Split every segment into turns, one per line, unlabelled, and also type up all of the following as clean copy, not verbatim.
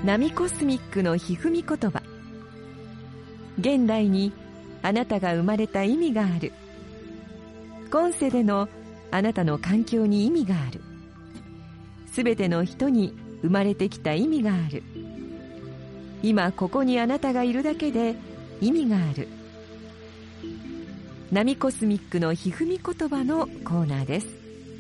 ナミコスミックのひふみ言葉。現代にあなたが生まれた意味がある。今世でのあなたの環境に意味がある。すべての人に生まれてきた意味がある。今ここにあなたがいるだけで意味がある。ナミコスミックのひふみ言葉のコーナーです。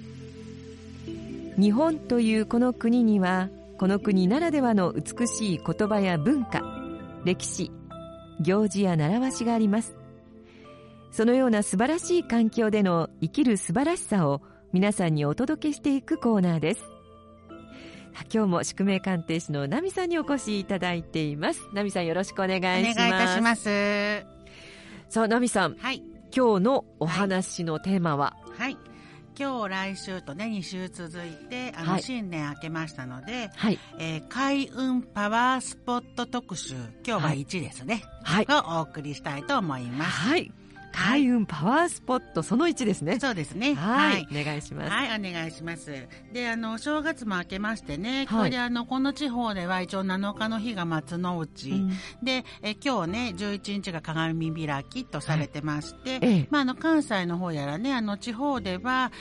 日本というこの国には、この国ならではの美しい言葉や文化、歴史、行事や習わしがあります。そのような素晴らしい環境での生きる素晴らしさを皆さんにお届けしていくコーナーです。今日も宿命鑑定士のナミさんにお越しいただいています。ナミさん、よろしくお願いします。
お願いいたします。
さあ、ナミさん、
はい、
今日のお話のテーマは、
はい、今日来週とね2週続いて新年明けましたので、
はい、
開運パワースポット特集、今日は1ですね、
はい、
をお送りしたいと思います。
はい、開運パワースポットその1ですね。
そうですね。
はい、お願いします。
はい、お願いします。で、正月も明けましてね、これこの地方では一応7日の日が松の内、で、今日ね11日が鏡開きとされてまして、関西の方やらね、地方では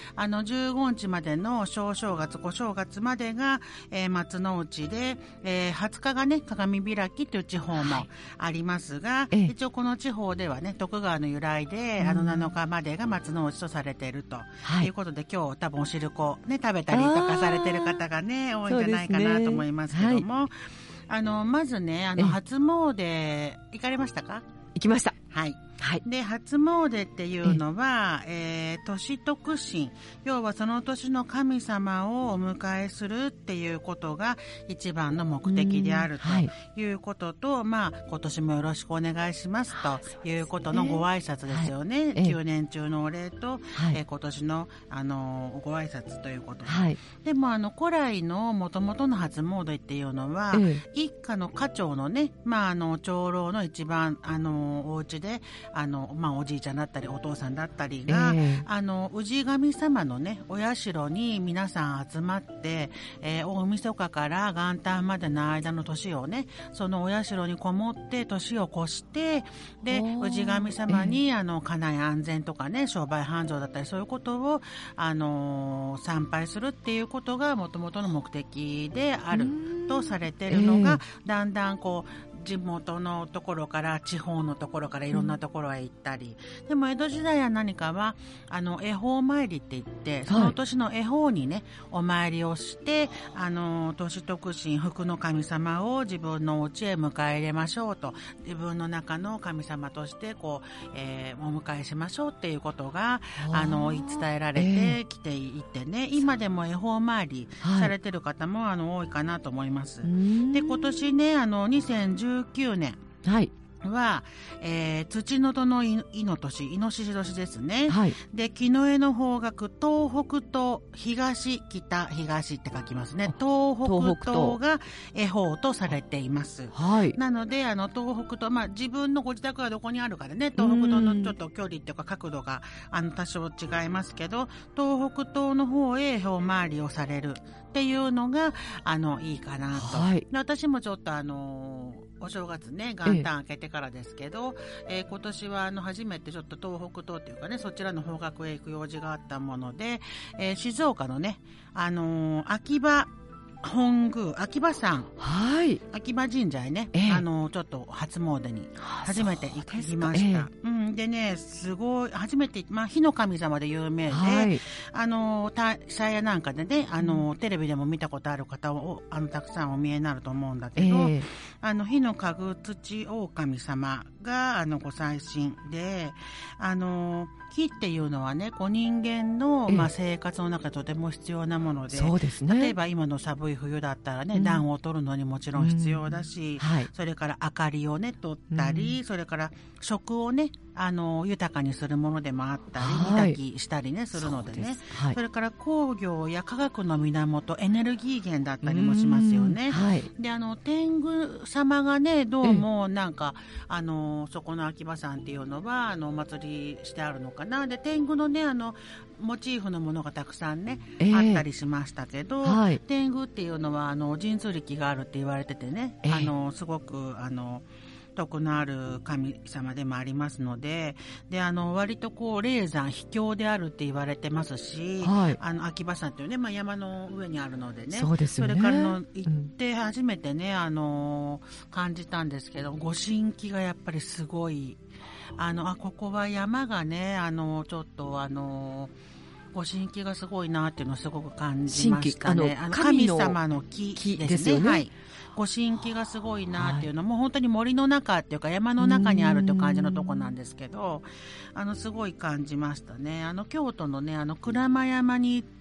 15日までの小正月小正月までが、松の内で、20日がね鏡開きという地方もありますが、一応この地方ではね徳川の由来で7日までが松の内とされているということで、今日多分お汁粉ね食べたりとかされてる方がね多いんじゃないかなと思いますけども、まずね初詣行かれましたか？
行きました。
はい、はい、で初詣っていうのは、年徳神、要はその年の神様をお迎えするっていうことが一番の目的であるということと、今年もよろしくお願いしますということのご挨拶ですよね。9年中のお礼と、今年のご挨拶ということで、でも古来の元々の初詣っていうのは、一家の家長のね、長老の一番お家でおじいちゃんだったりお父さんだったりが、氏神様のねお社に皆さん集まって、大晦日から元旦までの間の年をねそのお社にこもって年を越して、で氏神様に家内安全とかね商売繁盛だったりそういうことを参拝するっていうことがもともとの目的であるとされているのが、だんだんこう地元のところから地方のところからいろんなところへ行ったり、でも江戸時代は何かは恵方参りって言って、その年の恵方にねお参りをして、年徳神福の神様を自分のお家へ迎え入れましょうと、自分の中の神様としてこう、お迎えしましょうっていうことが言い伝えられてきていてね、今でも恵方参りされてる方も多いかなと思います。で今年ね2019年は、土の戸の亥の年、イノシシ年ですね。で木の絵の方角東北東東北東って書きますね。東北東が恵方とされています。なので東北東、自分のご自宅がどこにあるかでね東北東のちょっと距離っていうか角度が多少違いますけど、東北東の方へ恵方回りをされるっていうのがいいかなと。で私もちょっとお正月ね元旦明けてからですけど、今年は初めてちょっと東北東っていうかねそちらの方角へ行く用事があったもので、静岡のね秋葉本宮秋葉山、秋葉神社へね、ちょっと初詣に初めて行きました。でねすごい初めて、火の神様で有名で、大社やなんかでねテレビでも見たことある方をたくさんお見えになると思うんだけど、火の家具土狼様がご祭神で、火っていうのはね人間の、生活の中でとても必要なもので、例えば今の寒い冬だったらね、暖を取るのにもちろん必要だし、それから明かりをね取ったり、それから食をね豊かにするものでもあったり、煮炊きしたりね、するのでね。それから工業や科学の源、エネルギー源だったりもしますよね。で、天狗様がね、どうもなんか、そこの秋葉山っていうのは、お祭りしてあるのかな。で、天狗のね、モチーフのものがたくさんね、あったりしましたけど、天狗っていうのは神通力があるって言われててね、すごく徳のある神様でもありますので、で割とこう霊山秘境であるって言われてますし、秋葉山っていうね、山の上にあるのでね、
そうですよね。
それから行って初めてね、感じたんですけど、ご神気がやっぱりすごい、ここは山がね、ちょっとご神気がすごいなっていうのをすごく感じましたね。神様の木ですね。はい。ご神気がすごいなっていうのも、本当に森の中っていうか山の中にあるという感じのとこなんですけど、すごい感じましたね。京都のね、鞍馬山に行って、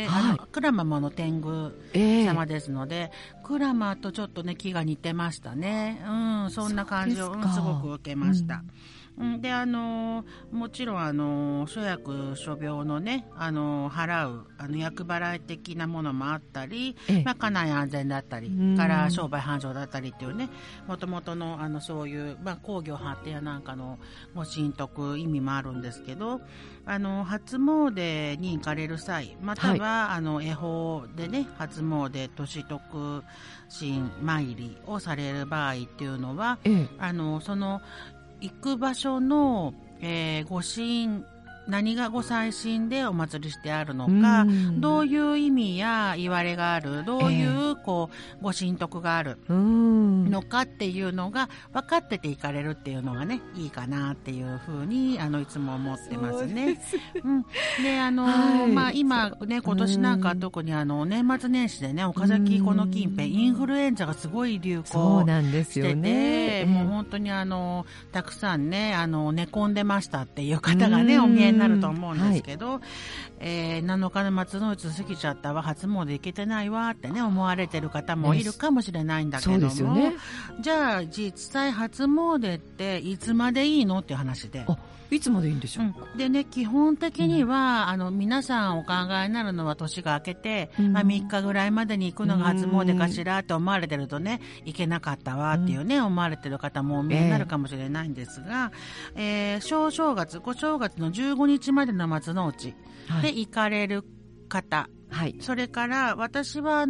鞍馬も天狗様ですので、鞍馬とちょっとね木が似てましたね。そんな感じをすごく受けました。でもちろん諸薬諸病のね払う厄払い的なものもあったり、家内安全だったりから商売繁盛だったりっていうね、もともとのそういう、工業発展やなんかのご神徳意味もあるんですけど、初詣に行かれる際、または、恵方でね初詣年徳神参りをされる場合っていうのは、その行く場所の、ご神何がご祭神でお祭りしてあるのか、どういう意味や言われがある、どういうご神徳があるのかっていうのが分かってて行かれるっていうのがねいいかなっていうふうにいつも思ってますね。で今ね今年なんか特に年末年始でね岡崎この近辺インフルエンザがすごい流行してて、もう本当にたくさんね寝込んでましたっていう方がねお見えになると思うんですけど、7日の松の内過ぎちゃったわ、初詣行けてないわってね思われてる方もいるかもしれないんだけども、じゃあ実際初詣っていつまでいいのっていう話で、
いつまでいいんでしょう。
でね、基本的には、皆さんお考えになるのは年が明けて、3日ぐらいまでに行くのが初詣かしらって思われてるとね、行けなかったわっていうね、思われてる方もお見えになるかもしれないんですが、小正月の15日までの松の内で行かれる方、それから私は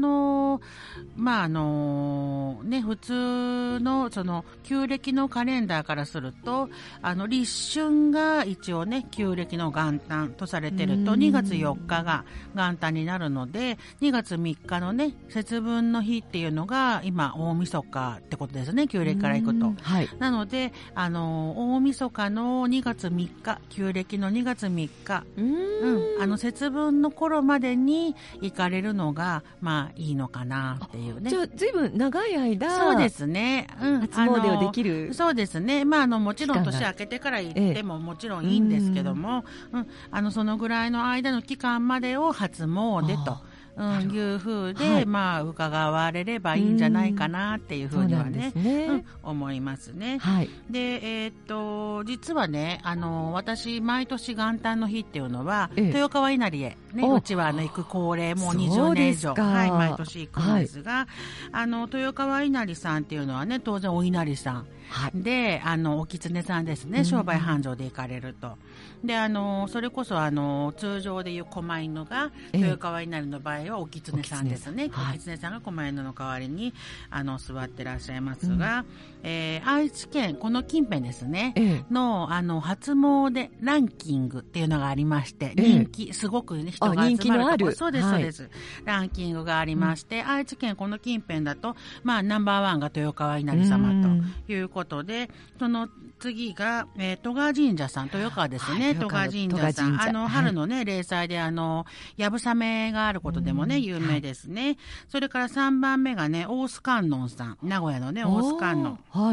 普通のその旧暦のカレンダーからすると立春が一応ね旧暦の元旦とされてると2月4日が元旦になるので、2月3日のね節分の日っていうのが今大晦日ってことですね、旧暦からいくと。なので大晦日の2月3日、旧暦の2月3日、節分の頃までに行かれるのがいいのかなっていうね。
じゃあ随分長い間、
そうですね、
初詣をできる。
そうですね、もちろん年明けてから行ってももちろんいいんですけども、そのぐらいの間の期間までを初詣という風で伺われればいいんじゃないかなっていう風にはね、思いますね。で実はね私毎年元旦の日っていうのは、豊川稲荷へね、うちは行く恒例もう20年以上、毎年行くんですが、豊川稲荷さんっていうのはね当然お稲荷さんでお狐さんですね、商売繁盛で行かれると。でそれこそ通常でいう狛犬が豊川稲荷の場合はお狐さんですね、お狐さんが狛犬の代わりに座ってらっしゃいますが、愛知県この近辺ですね、の初詣ランキングっていうのがありまして、人気すごく、ね、人が集まるところ、そうですそうです、ランキングがありまして、愛知県この近辺だとナンバーワンが豊川稲荷様ということで、その次が戸川神社さん、豊川ですね、戸川神社さん、春のね例祭でやぶさめがあることでもね有名ですね。それから3番目がね大須観音さん、名古屋のね大須観音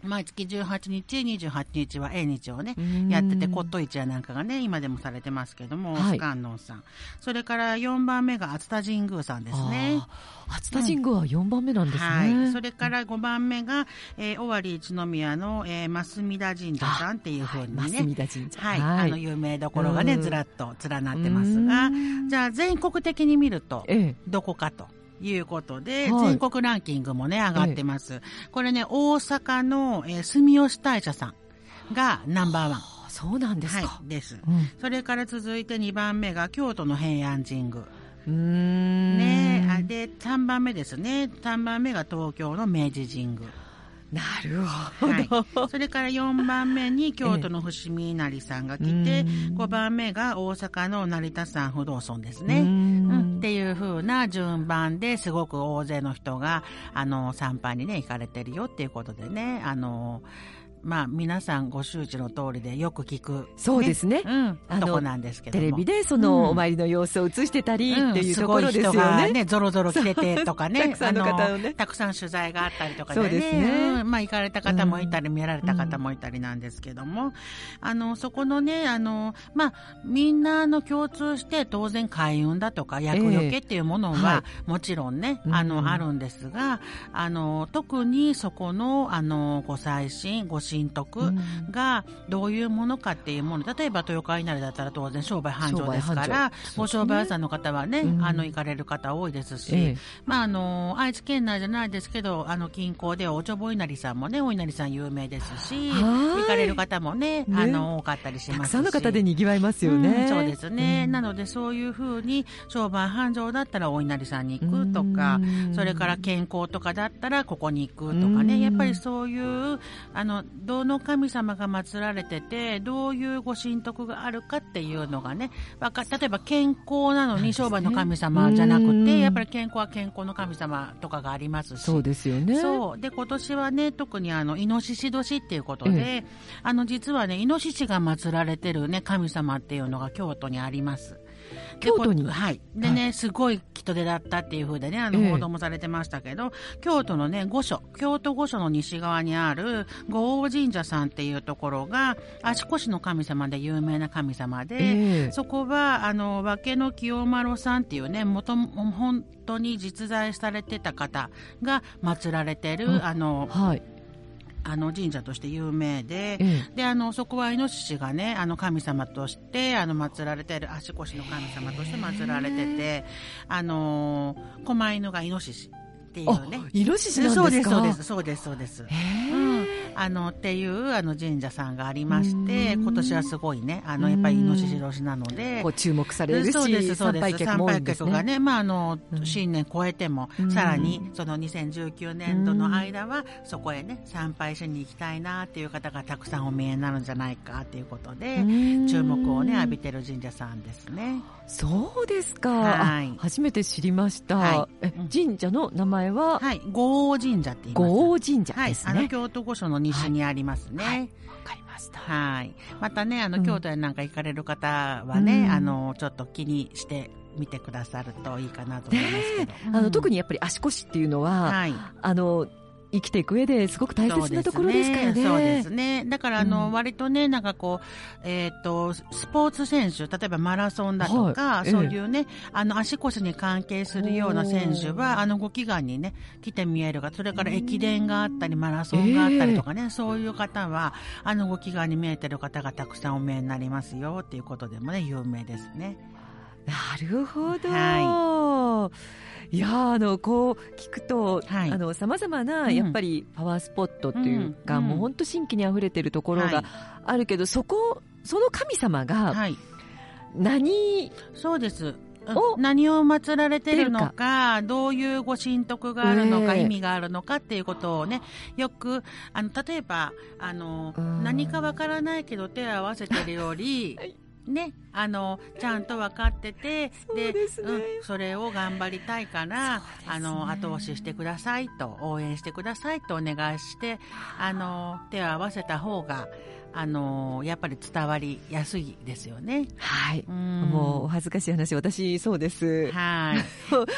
毎月18日、28日は縁日をね、やってて、骨董市やなんかがね、今でもされてますけども、大須観音さん。それから4番目が熱田神宮さんですね。
熱田神宮は4番目なんですね。
はい。それから5番目が、尾張一宮の、増田神社さんっていう風にね。
増田神社。
はい。有名どころがね、ずらっと連なってますが、じゃあ全国的に見ると、どこかと。いうことで、全国ランキングもね、上がってます。これね、大阪の、住吉大社さんがナンバーワン。
そうなんですか。
はい、です。それから続いて2番目が京都の平安神宮。ね、で、3番目ですね。3番目が東京の明治神宮。
なるほど、
はい、それから4番目に京都の伏見稲荷さんが来て、5番目が大阪の成田山不動尊ですね。っていう風な順番ですごく大勢の人が参拝にね行かれてるよっていうことでね、まあ皆さんご周知の通りでよく聞く、ね、
そうですね、
とこなんですけども、
テレビでそのお参りの様子を映してたりっていうところですよね。
すごい人がねゾロゾロ来ててとかね、
たくさんの方をね、
たくさん取材があったりとかでね、
そうですね、
まあ行かれた方もいたり、見られた方もいたりなんですけども、そこのねまあみんな共通して当然開運だとか厄除けっていうものは、もちろんねあるんですが、特にそこのご祭神ご神徳がどういうものかっていうもの、例えば豊川稲荷だったら当然商売繁盛ですから、ご商売屋さんの方はね、行かれる方多いですし、まあ愛知県内じゃないですけど近郊ではおちょぼ稲荷さんもね、お稲荷さん有名ですし、行かれる方もね多かったりしますし、
たくさんの方で賑わいますよね。
そうですね、なのでそういうふうに商売繁盛だったらお稲荷さんに行くとか、それから健康とかだったらここに行くとかね、やっぱりそういうどの神様が祀られててどういうご神徳があるかっていうのがね、例えば健康なのに商売の神様じゃなくて、やっぱり健康は健康の神様とかがありますし、
そうですよね。
そうで今年はね特にイノシシ年っていうことで、実はねイノシシが祀られてるね神様っていうのが京都にあります。
京都に、
はい。でね、すごい人手だったっていう風でね、報道もされてましたけど、京都のね、京都御所の西側にある五王神社さんっていうところが、足腰の神様で有名な神様で、そこは、化の清丸さんっていうね、本当に実在されてた方が祀られてる、神社として有名で、で、そこはイノシシがね、神様として、祀られている、足腰の神様として祀られてて、狛犬がイノシシっていうね。
イノシシなんですか？
そうです。っていう神社さんがありまして、今年はすごいねやっぱりイノシシ年なので
注目されるし、参拝客も多いんですね。
参拝客がね、新年超えても、さらにその2019年度の間はそこへね参拝しに行きたいなっていう方がたくさんお見えになるんじゃないかということで、注目をね浴びてる神社さんですね。
そうですか、初めて知りました、神社の名前は、
五王神社って言います。
五王神社ですね。
京都御所の西にありますね。
わかりました。
またね京都へなんか行かれる方はね、ちょっと気にして見てくださるといいかなと思いますけど、
特にやっぱり足腰っていうのは、生きていく上ですごく大切なところですからね。
そうですね。だから割とねなんかこうスポーツ選手、例えばマラソンだとか、そういうね足腰に関係するような選手はご祈願にね来て見えるが、それから駅伝があったりマラソンがあったりとかね、そういう方はご祈願に見えてる方がたくさんお見えになりますよっていうことでもね有名ですね。
なるほど。いやこう聞くと、さまざまなやっぱりパワースポットというか、もう本当新規にあふれてるところがあるけど、その神様が
そうです何を祀られてるのか、どういうご神徳があるのか、意味があるのかっていうことをね、よく例えば何かわからないけど手を合わせてるよりね、ちゃんと分かってて、
そうですね、
それを頑張りたいから、
そうですね、
後押ししてくださいと、応援してくださいとお願いして、手を合わせた方が、やっぱり伝わりやすいですよね。
はい。もうお恥ずかしい話、私そうです。
はい。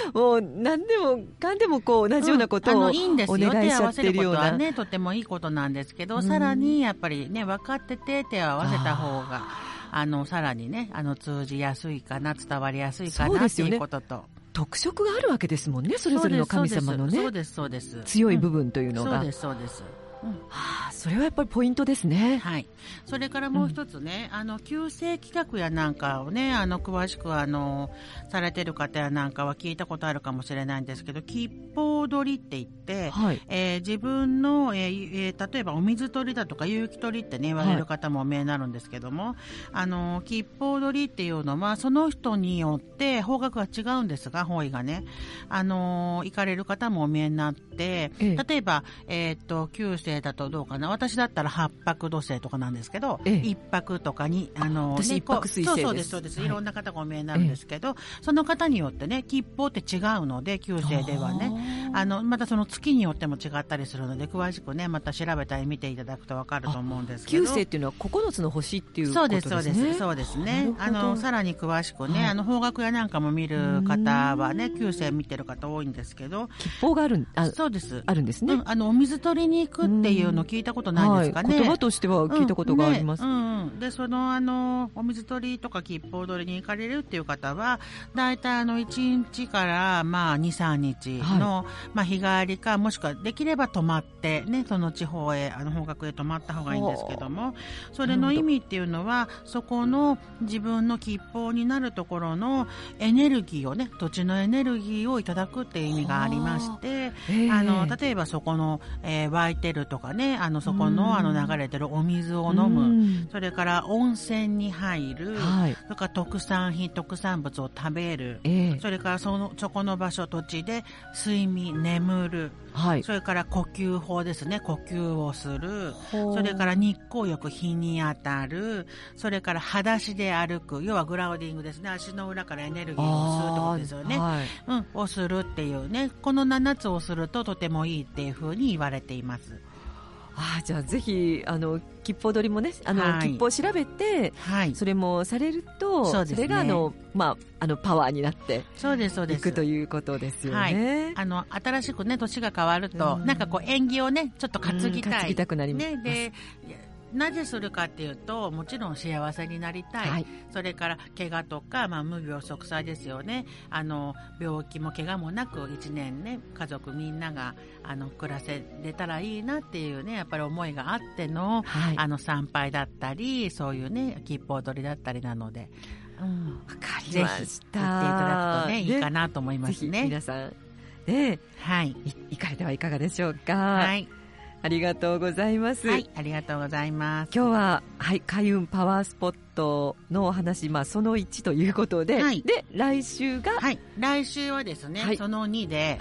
もう何でもかんでもこう同じようなことをお願いしちゃってるような。
手を合わせることはね、とてもいいことなんですけど、さらにやっぱりね、分かってて手を合わせた方が、さらにね、通じやすいかな、伝わりやすいかなっていうことと。
特色があるわけですもんね、それぞれの神様のね。
そうです、そうです。
強い部分というのが。
そうです、そうです。
それはやっぱりポイントですね。
はい。それからもう一つね、旧世企画やなんかをね、詳しくされてる方やなんかは聞いたことあるかもしれないんですけど、吉報取りって言って、はい、自分の、例えばお水取りだとか有機取りってね言われる方もお見えになるんですけども、吉報取りっていうのはその人によって方角が違うんですが、方位がね、行かれる方もお見えになって、例えば旧世だとどうかな、私だったら八白土星とかなんですけど、一泊とかに
私一泊水星です。
そうです、そうです、いろんな方がお見えになるんですけど、その方によってね吉報って違うので、旧世ではねまたその月によっても違ったりするので、詳しくねまた調べたり見ていただくと分かると思うんですけど、
旧世っていうのは9つの星っていうことですね。
そうです、そうです、そうですね。さらに詳しくね、方角やなんかも見る方はね、旧世見てる方多いんですけど、
吉報がある
そうです、
あるんですね。
お水取りに行くっていうの聞いたことないですかね。
言葉としては聞いたことがあります。
でそのお水取りとか吉報取りに行かれるっていう方は、だいたい1日から2、3日の、日帰りか、もしくはできれば泊まってね、その地方へ方角へ泊まった方がいいんですけども、それの意味っていうのは、そこの自分の吉報になるところのエネルギーをね、土地のエネルギーをいただくっていう意味がありまして、例えばそこの、湧いてるとかね、そこの流れてるお水を飲む、それから温泉に入る、それから特産品特産物を食べる、それからそこの場所土地で睡眠眠る、それから呼吸法ですね、呼吸をする、それから日光浴日に当たる、それから裸足で歩く、要はグラウディングですね、足の裏からエネルギーを吸うってことですよね、をするっていうね、この7つをするととてもいいっていうふうに言われています。
じゃあぜひ吉報取りもね、吉報を調べて、それもされると、それがパワーになっていくということですよね。
新しくね年が変わると、なんかこう縁起をねちょっと担ぎたい、
担ぎたくなります、
ね、でなぜするかっていうと、もちろん幸せになりたい、それから怪我とか、無病息災ですよね。病気も怪我もなく1年ね、家族みんなが暮らせれたらいいなっていうね、やっぱり思いがあっての、参拝だったり、そういうね吉報取りだったりなので、
わかりました。
ぜひ行っていただくとね、いいかなと思いますね。
皆さんね、行かれてはいかがでしょうか。ありがとうございます。
ありがとうございます。
今日は、開運パワースポットのお話、その1ということで、で、来週が、
来週はですね、その2で、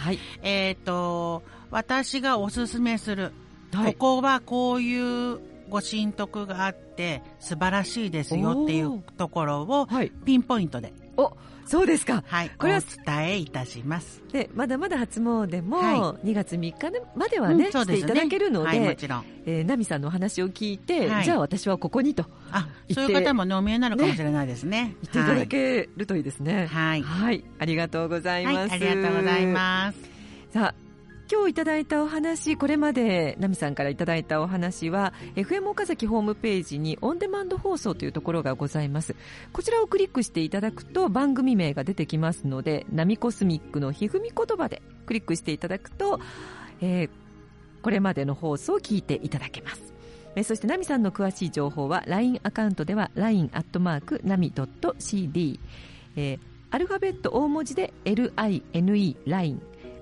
私がおすすめする、ここはこういうご神徳があって素晴らしいですよっていうところをピンポイントで、
そうですか。
これはお伝えいたします。
で、まだまだ初詣も2月3日まではね、していただけるので、
もちろん。
ナミさんのお話を聞いて、じゃあ私はここにと。
そういう方もね、お見えになるかもしれないですね。
言っていただけるといいですね。ありがとうございます。
ありがとうございます。
さあ、今日いただいたお話、これまでナミさんからいただいたお話は FM 岡崎ホームページにオンデマンド放送というところがございます。こちらをクリックしていただくと番組名が出てきますので、ナミコスミックのひふみ言葉でクリックしていただくと、これまでの放送を聞いていただけます。そしてナミさんの詳しい情報は LINE アカウントでは line@nami.cd、アルファベット大文字で LINE LINE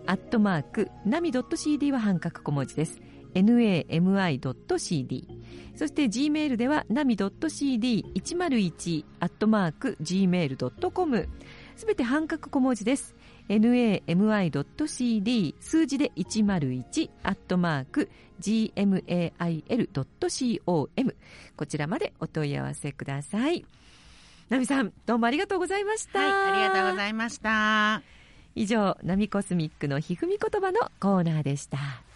@nami.cd は半角小文字です。nami.cd。 そして Gmail では nami101@gmail.com、 すべて半角小文字です。nami.cd 数字で 101@gmail.com、 こちらまでお問い合わせください。 ナミさん、どうもありがとうございました。
はい、ありがとうございました。
以上、ナミコスミックのひふみ言葉のコーナーでした。